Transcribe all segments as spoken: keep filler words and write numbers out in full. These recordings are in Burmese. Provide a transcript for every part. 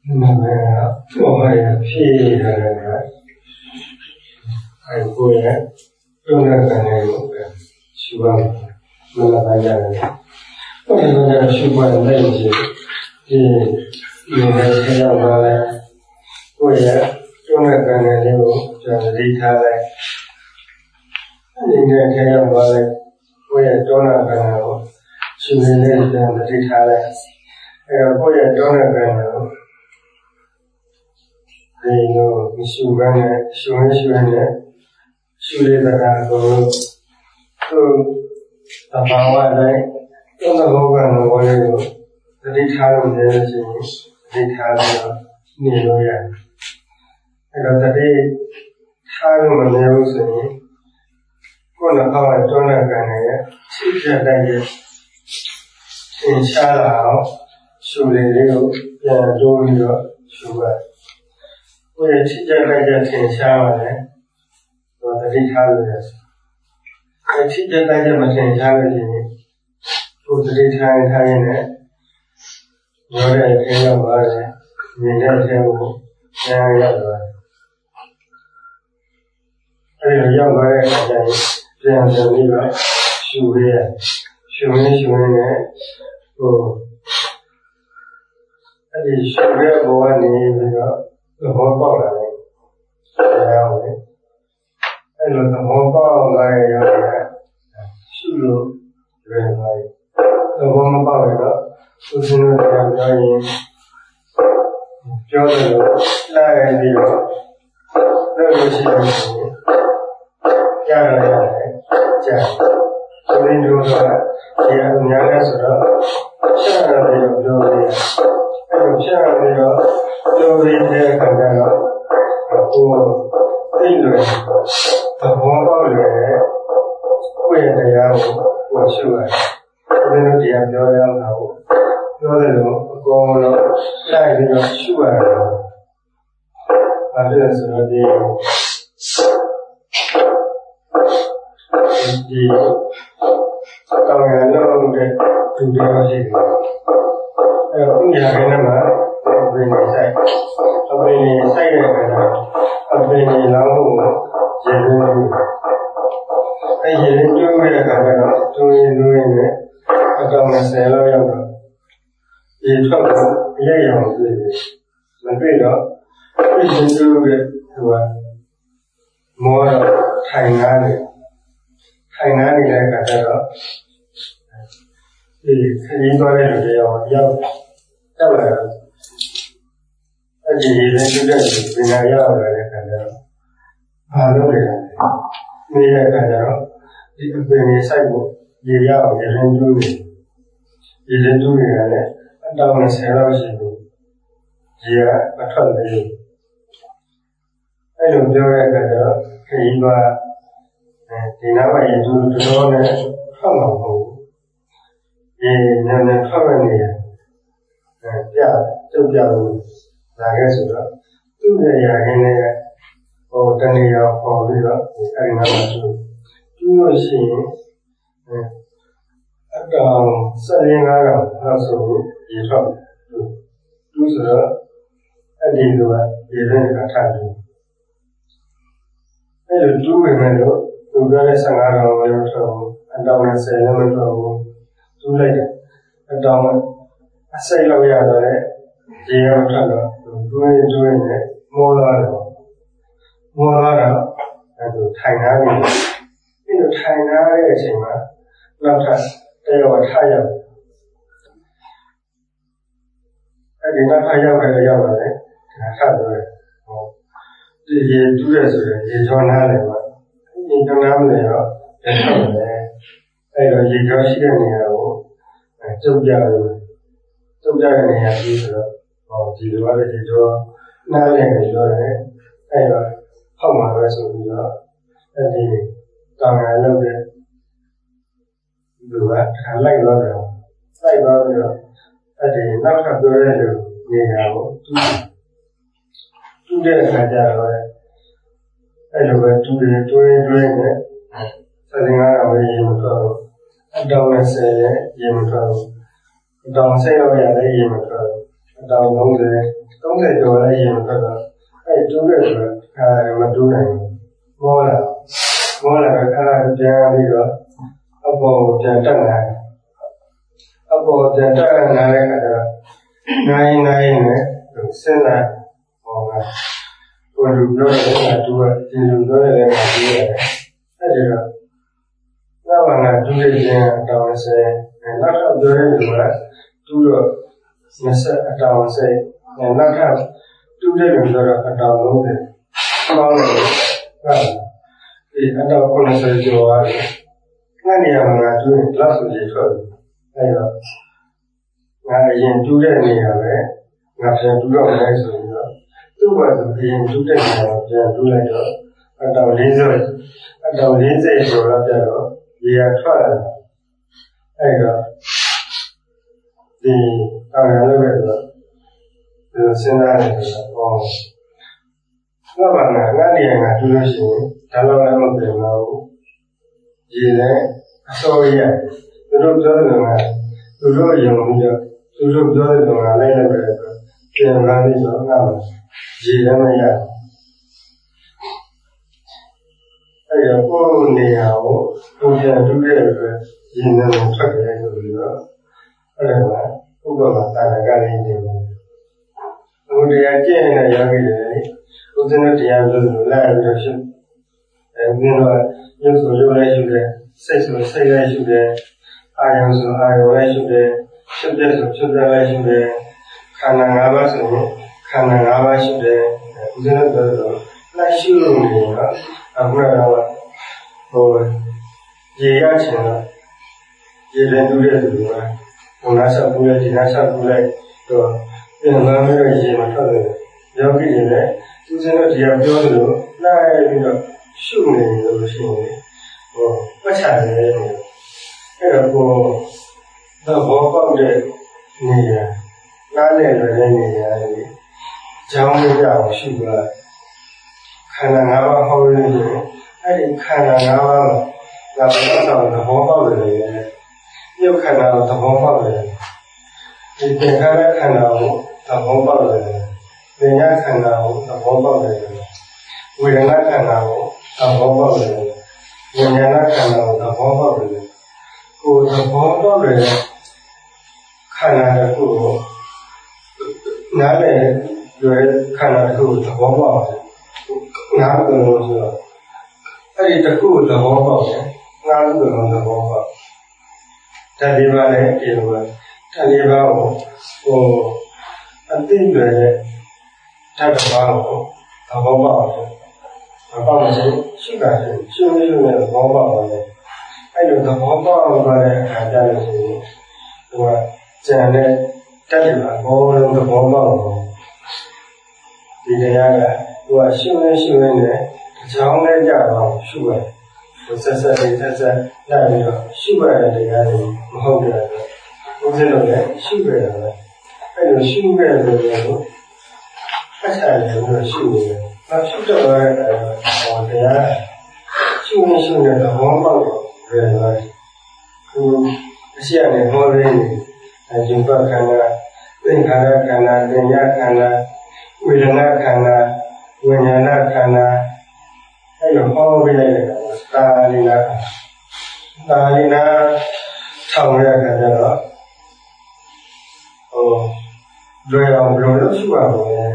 那么做坏的屁的人，还有过人，用那个那种的习惯，那么大家人，或者说这习惯累积，这有的才要过来，过人用那个那种叫离开来，你这才要过来，过人做那个那种，是不是那这样的离开来？呃，过人做那个那种。这个修改呢，修改修改呢，修理大家都都打发完来，用那个干的我这个，这里查了这些，这里查了内容呀，那个这里查了没有声音，过了好了做那个呢，其实大家挺下了，修理这个也做这个修改。我也期待大家挺下来的，我这里查了也是。我期待大家们挺下来的，我这里查一查呢，有的挺要玩的，明天挺我这样要玩。还有要玩的大家这样的那个修为啊，修为修为呢，哦，而且修为不完的那个。怎么报来的？这样的，那个怎么报来要的？修路对来，那我们报来了，就是那个表演，表演来的了，那个是东西，加上下来加，所以就说，也人家说的，下来的有表演，还有下来的有。就这些看见了，我这个怎么报的？我也这样，我修了，这种这样表扬他，表那种光了，来这个修了，啊，这个时候的，的，当然了，这就这样子的，呃，不讲那么。अपने साइ अपने साइ रहना अपने लाभों जेने ऐ जेने जो मेरा करना तो ये लोग ने अगर मैं सेला या ना ये सब ये ये होते हैं मैं भी ना इस जो ये हुआ मोर थाइना ने थाइना ने क्या करता है ये ये तो है जो ये या क्या है अजी ये जो है बिना याद रहे करना भालो लेना मेरे करना ये बिना साइड को ये याद ये रेंजू में ये रेंजू में है अंदाज़ में सेला उसी को ये अठारह में ऐ लोग जो है करना कहीं बार दिना में ये जो जो ने खाना हो ये नन्हे खाने नहीं है क्या जो क्या लागे सुधा तुमने यार ने और तने या और भी ना अरिना मचू तुम उसी अगर सरिंगा का हासो ये सब दूसरा अधीन हुआ ये रहने का ठाकुर ये जो है ना जो उधर संगार हो गया तो अंदाज़ में से लेमन तो हो तो लेके अंदाज़ में ऐसे लोग याद है ये होता है doing doing it more than more than and to China in the China is in a lot of they were tired. I did not hire by the young man, I had to the year two years ago, you don't have it. You don't have it, I know you don't see any of it. Took down, took down any of these.ဒီလိုပါလေဒီတော့နားလည်နေတော့အဲ့တော့ဖောက်မှာပဲဆိုပြီးတော့အဲ့ဒီတောင်ရလောက်တဲ့လူကထားလိုက်တော့တယ်လိုက်တော့ပြီးတော့အဲ့ဒီနောက်ထပ်ပြောတဲ့လူနေရာကိုတူးတူးတဲ့အခါကျတော့အဲ့လိုပဲတူးတယ်တွင်းတွင်းနဲ့စတင်ကားတော့ရေမထွက်ဘူးအတောင်နဲ့ဆယ်နဲ့ရေမထွက်ဘူးအတောင်ဆယ်တော့ရတယ်ရေမထွက်ဘူးတောင်သုံးဆယ်သုံးဆယ်ကျော်လိုက်ရင်တော့အဲ့တူးတဲ့ဆိုအဲမတူးနိုင်ဘူးမောလာမောလာကအဲ့ဒါပြန်ပြီးတော့အပေါ်ပြန်တက်လာအပေါ်ပြန်တက်လာတဲ့အခါကျတော့နိုင်နိုင်နဲ့စဉ်းစားဟောကကိုလူပြောတဲ့ကတူးကဒီလူပြောတဲ့ကတူးရတယ်အဲ့ဒီတော့နောက်မှတူးတဲ့ခြင်းအတောင်ဆယ်နောက်တော့ပြောတဲ့လူကတူးတော့မဆက်အတောင်ဆယ်နောက်ထပ်တူးတဲ့လူဆိုတော့အတောင်လုံးတယ်ပေါင်းတယ်ဟုတ်ဒီအတောင်ကိုယ်ဆယ်ကျော်ရတယ်ငါနေရာမှာတူးရင်လောက်ဆိုကြီးထွက်အဲ့တော့ငါအရင်တူးတဲ့နေရာပဲငါပြန်တူးတော့မယ်ဆိုပြီးတော့သူ့ဘာသူအရင်တူးတဲ့နေရာကိုပြန်တူးလိုက်တော့အတောင်လေးစိအတောင်လေးစိဆိုတော့ပြန်တော့ရေရထွက်လာအဲ့တော့ဒီတောင်ရလို့ပဲဆိုတော့စဉ်းစားနေတယ်ဟောငါဘာငါငါနေရာငါတူးလို့ရှိရင်ဒါတော့လည်းမပြင်ပါဘူးရေလည်းအစောရရသူတို့ပြောတယ်ကသူတို့ယုံပြီးတော့သူတို့ပြောတဲ့ကောင်ကလည်းလည်းပဲပြင်လာပြီးတော့ငါရေလည်းမရအဲ့ရကိုနေရာကိုကိုပြန်တူးတဲ့အတွက်ရေနဲ့ထွက်တယ်ဆိုပြီးတော့အဲ့ဒါကဥပမာတာရကလေးနေတယ်ဘုရားကျင့်နေရပြီလေဥဒ္ဒနတရားလို့လာပြီးတော့ရှင်အဲဘုရားရုပ်ဆိုရုပ်လည်းရှိတယ်စိတ်ဆိုစိတ်လည်းရှိတယ်အာယုံဆိုအာယုံလည်းရှိတယ်ဖြစ်တဲ့ဆိုဖြစ်တဲ့လည်းရှိတယ်ခန္ဓာ၅ပါးဆိုရင်ခန္ဓာ၅ပါးရှိတယ်ဥဒ္ဒနပြောတော့လက်ရှိလို့နေတော့အခုကတော့ဟိုရေရချင်တော့ရေလည်းတူးတဲ့သူကဘုရားဆောက်ပူလိုက်ဒီနာဆောက်ပူလိုက်တော့ပြန်လာပြီးတော့ရေမထွက်တယ်ယောဂီတွေလည်းသူစင်းတော့တရားပြောသလိုလိုက်ပြီးတော့ရှုနေလို့ရှိရင်ဟိုပတ်ချတယ်အဲ့တော့ကိုတော့ဘောပေါက်တဲ့နေရာနားလည်လွယ်တဲ့နေရာတွေကြောင်းလေးကြအောင်ရှုပါခန္ဓာ၅ပါးဟောလို့ရှိရင်အဲ့ဒီခန္ဓာ၅ပါးမှာငါဘာသာသဘောပေါက်တယ်လေရုပ်ခန္ဓာကိုသဘောပေါက်တယ်ဒီသင်္ခါရခန္ဓာကိုသဘောပေါက်တယ်ပညာခန္ဓာကိုသဘောပေါက်တယ်ဝေဒနာခန္ဓာကိုသဘောပေါက်တယ်ဉာဏ်ခန္ဓာကိုသဘောပေါက်တယ်ကိုယ်သဘောပေါက်တယ်ခန္ဓာတစ်ခုကိုနားလည်ရွယ်ခန္ဓာတစ်ခုကိုသဘောပေါက်တယ်နားလို့လို့ဆိုတော့အဲ့ဒီတစ်ခုကိုသဘောပေါက်တယ်နားလို့လို့သဘောပေါက်တတိပါလည်းဒီလိုပဲတတိပါကိုဟိုအသိဉာဏ်ရဲ့တတပါကိုသဘောပေါက်တယ်သဘောပေါက်ရင်ရှိတာရှိရှင်းနေလို့သဘောပေါက်တယ်အဲ့လိုသဘောပေါက်သွားတဲ့အခါကျလို့ရှိရင်ဟိုကကျန်တဲ့တတိပါဘောလုံးသဘောပေါက်တယ်ဒီတရားကဟိုကရှင်းနေရှင်းနေအကြောင်းနဲ့ကြတော့ရှုရတယ်ဆက်ဆက်လေးဆက်ဆက်လိုက်ပြီးတော့ရှုရတဲ့တရားတွေမဟုတ်ကြဘူးဘုရားတို့လည်းရှုရတယ်ပဲအဲ့လိုရှုရတဲ့လို့အချာလည်းလို့ရှုနေတယ်။နောက်ရှုတော့ရတဲ့ဟောတရားရှုနေရှုနေတဲ့ဘောပေါက်တယ်လေ။ခုအရှိရနေဟောလေးအကျုပ်ခန္ဓာသင်္ခါရခန္ဓာဉာဏ်ခန္ဓာဝေဒနာခန္ဓာဝိညာဏခန္ဓာအဲ့လိုဟောပေးလိုက်တဲ့ကာလိနာကာလိနာထောင်ရတဲ့ကြတော့ဟိုလွယ်အောင်ဘယ်လိုလုပ်ရှိပါ့မလဲ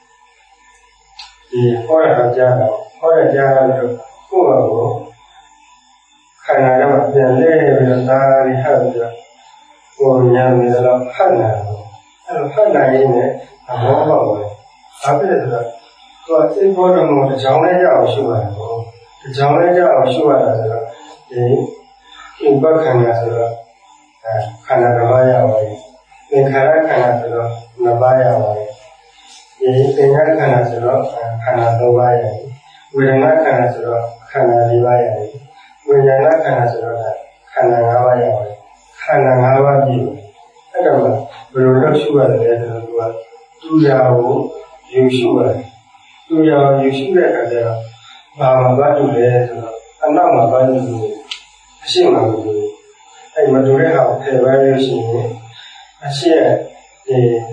ဒီဟောရတာကြားတော့ဟောရကြားတော့ကိုယ့်ဘာကိုခန္ဓာထဲမှာပြန်လဲပြီးတော့ဒါရီဟပ်ပြီးတော့ကိုယ်ဉာဏ်နဲ့တော့ဟပ်လာတော့အဲ့လိုဟပ်လာရင်းနဲ့သဘောပေါက်တယ်ဘာဖြစ်လဲဆိုတော့သူကစိတ်ဘောတော်ကိုတစ်ချောင်းလေးရအောင်ရှုရတယ်ပေါ့တစ်ချောင်းလေးရအောင်ရှုရတာဆိုတော့ဒီဥပခန္ဓာဆိုတော့အဲခန္ဓာတစ်ပါးရပါပြီသင်္ခါရခန္ဓာဆိုတော့နှစ်ပါးရပါပြီဒီသင်္ခါရခန္ဓာဆိုတော့ခန္ဓာသုံးပါးရပြီဝေဒနာခန္ဓာဆိုတော့ခန္ဓာလေးပါးရပြီဝိညာဏခန္ဓာဆိုတော့ခန္ဓာ၅ပါးရပါပြီခန္ဓာ၅ပါးပြီအဲ့တော့ဘယ်လိုလုပ်ရှုရလဲဆိုတော့သူကသူရာကိုယူရှုရတယ်သူရာယူရှုတဲ့အခါကျတော့ဘာမှမတူလဲဆိုတော့အနောက်မှာဘာလို့လဲအရှိမလို့အဲ့မတူတဲ့ဟာကိုထည့်ပေးလို့ရှိရင်အရှိရဲ့ဒီ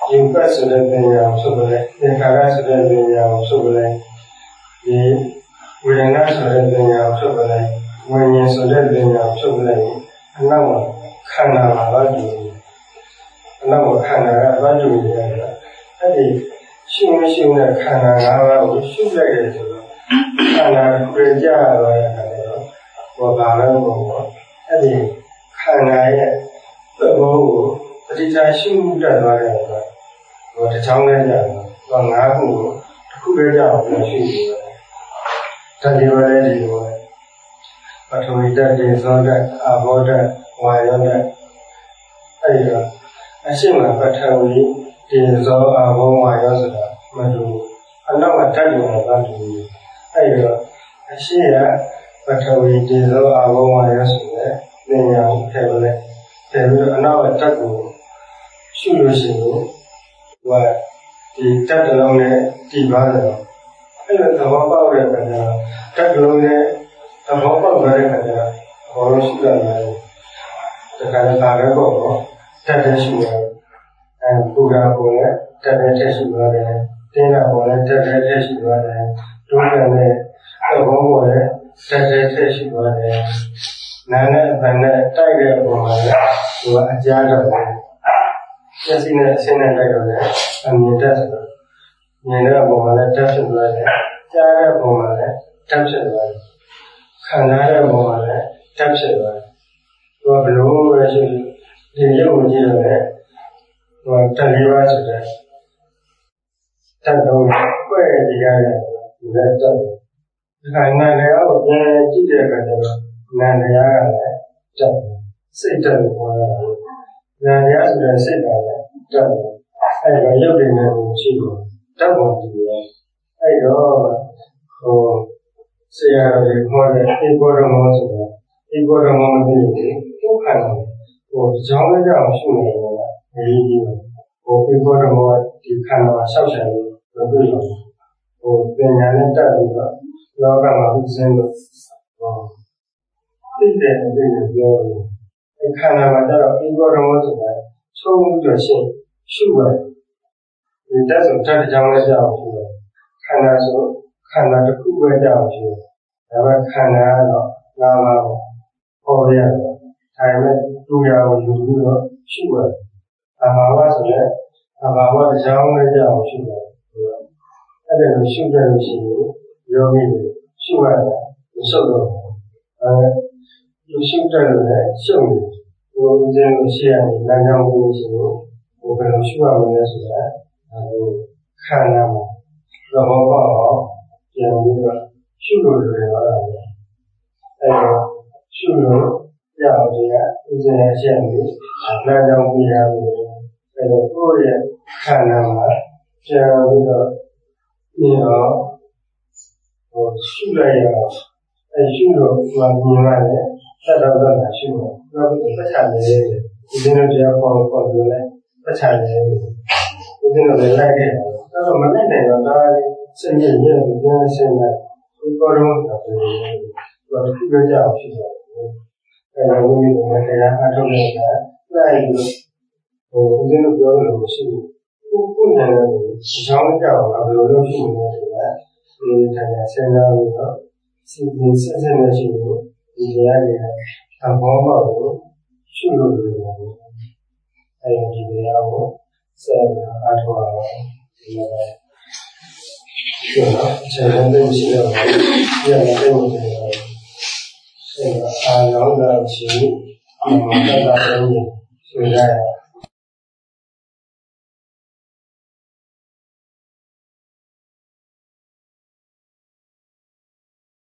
ယူကဆိုတဲ့ပညာကိုထုတ်ပလဲသင်္ခါရဆိုတဲ့ပညာကိုထုတ်ပလဲဒီဝေဒနာဆိုတဲ့ပညာကိုထုတ်ပလဲဝိညာဉ်ဆိုတဲ့ပညာကိုထုတ်ပလဲအနောက်မှာခန္ဓာမှာတော့ဒီအနောက်မှာခန္ဓာကတော့ဒီနေရာအဲ့ဒီရှုမရှိတဲ့ခန္ဓာ၅ပါးကိုရှုလိုက်ရဆိုတော့ခန္ဓာကိုကြရတော့ရတာတော့ဘောပါလို့ပေါ့အဲ့ဒီခန္ဓာရဲ့သဘောကိုပဋိစ္စရှုတတ်သွားတယ်ဆိုတော့တချောင်းနဲ့ကြာတော့ငါးခုကိုတစ်ခုပဲကြာအောင်ရှုပြီးတတိယလည်းဒီလိုပဲပထဝီဓာတ်၊ဒေဇောဓာတ်၊အာဘောဓာတ်၊ဝါယောဓာတ်အဲ့ဒီတော့အရှိမပထဝီဒေဇောအာဘောဝါယောဆိုတာမတူအနောက်ကဓာတ်တွေမှာပါတူအဲ့ဒီတော့အရှိကပထဝီဒေဇောအာဘောဝါယောဆိုတဲ့ဉာဏ်ကိုထည့်လိုက်ထည့်ပြီးတော့အနောက်ကဓာတ်ကိုရှုလို့ရှိရင်ဟိုဒီဓာတ်တစ်လုံးနဲ့တည်သွားတယ်အဲ့လိုသဘောပေါက်တဲ့အခါကျတော့ဓာတ်တစ်လုံးနဲ့သဘောပေါက်သွားတဲ့အခါကျတော့ဘောလုံးရှုရတယ်ဒါကလည်းဒါပဲပေါ့နော်ဓာတ်တဲ့ရှုရတယ်အဲပူရာပုံနဲ့ဓာတ်တဲ့ထည့်ရှုရတယ်တင်းတာပုံနဲ့ဓာတ်တဲ့ထည့်ရှုရတယ်ဒုက္ခနဲ့သဘောပေါ်နဲ့ဓာတ်တဲ့ထည့်ရှုရတယ်နာနဲ့အပန်နဲ့တိုက်တဲ့ပုံမှာလည်းဟိုအကြားတော့မျက်စိနဲ့အဆင်းနဲ့တိုက်တော့လည်းအမြင်တတ်တယ်မြင်တဲ့ပုံမှာလည်းဓာတ်ဖြစ်သွားတယ်ကြားတဲ့ပုံမှာလည်းဓာတ်ဖြစ်သွားတယ်ခံစားတဲ့ပုံမှာလည်းဓာတ်ဖြစ်သွားတယ်ဟိုဘလို့ပဲရှိဒီရုပ်ကိုကြည့်ရတယ်ဟိုတဏှာဆိုတဲ့ဓာတ်တော့ပွဲကြည့်ရတယ်ဒီလည်းဓာတ်ဒီကနာလည်းအောက်ပြန်ကြည့်တဲ့အခါကျတော့နာတရားကလည်းဓာတ်စိတ်ဓာတ်ကိုခေါ်တာနာတရားဆိုတဲ့စိတ်ဓာတ်လည်းဓာတ်အဲ့တော့ရုပ်တွေနဲ့ရှိတော့ဓာတ်ပေါ်ကြည့်ရအဲ့တော့ဟိုဆရာတော်ခေါ်တဲ့ဧကောဓမောဆိုတော့ဧကောဓမောမသိဘူးဒုက္ခနာဟိုကြောင်းလည်းကြောင်းရှုနေတယ်ကအရေးကြီးတယ်ဟိုဧကောဓမောဒီခန္ဓာမှာဆောက်ရှယ်လို့ပြောလို့ဟိုပညာနဲ့တက်ပြီးတော့လောကမှာဥစဉ်လို့ဟောသိတဲ့အသိကိုပြောလို့အဲခန္ဓာမှာကျတော့ဧကောဓမောဆိုတာသုံးပြီးတော့ရှင်းရှုရတယ်ဒီတက်ဆိုတက်ကြောင်းလည်းကြောင်းရှုတယ်ခန္ဓာဆိုခန္ဓာတစ်ခုပဲကြောင်းရှုတယ်ဒါပေမဲ့ခန္ဓာကတော့ငါးပါးပေါ့ဟောရတယ်ဒါပေမဲ့သူရကိုယူပြီးတော့ရှုရတယ်အဘာဝဆိုရင်အဘာဝအကြောင်းလည်းကြောင်းရှုတယ်အဲ့ဒါကိုရှုတယ်လို့ရှိရင်ယောဂီတွေရှုရတာမဆုတ်တော့ဘူးအဲရှုတယ်လို့လည်းရှုနေဟိုဦးဇင်းတို့ရှိရနေလမ်းကြောင်းကိုရှိရင်ဟိုဘယ်လိုရှုရမလဲဆိုတာဟိုခန္ဓာမှာသဘောပေါက်အောင်ပြန်ပြီးတော့ရှုလို့ရတယ်ပါလားအဲတော့ရှုလို့ရအောင်ဒီကဦးဇင်းရဲ့ရှိရနေလမ်းကြောင်းပြရမယ်အဲတော့ကိုယ့်ရဲ့ခန္ဓာမှာပြန်ပြီးတော့ဒီတော့ဟိုရှုလိုက်ရအောင်အဲရှုလို့ဒီမှာမြင်ရတယ်သတ္တဝတ္တရှုတော့နောက်ပြီးပတ်ချလေဦးဇင်းတို့တရားပေါ်ပေါ်လို့လဲပတ်ချလေဦးဇင်းတို့လည်းလိုက်ခဲ့တယ်တော့မလိုက်နိုင်တော့ဒါလေးစိတ်ရဲ့ရဲ့ပြန်ရှင်းတယ်ဒီပေါ်တော့တော့ဒီတော့ခုကြကြအောင်ရှုတာအဲဒါဝိမိတို့တရားအထုတ်နေတာလိုက်လို့ဟိုဦးဇင်းတို့ပြောလို့မရှိဘူးခုခုနေတယ်အကြောင်းကြောင့်ဘယ်လိုလုပ်ရှုမလဲဆိုတာဒီတရားစဉ်းစားလို့တော့စီစဉ်ဆက်ဆက်နေရှိလို့ဒီတရားတွေသဘောပေါက်လို့ရှုလို့ရတယ်အဲဒီတရားကိုဆက်အားထုတ်အောင်ဒီလိုပဲဆိုတော့ခြေရင်းတွေရှိတော့ဒီရတဲ့ဝင်တယ်ဆက်အားလုံးတော့ရှိအမှန်တရားတွေဆိုရ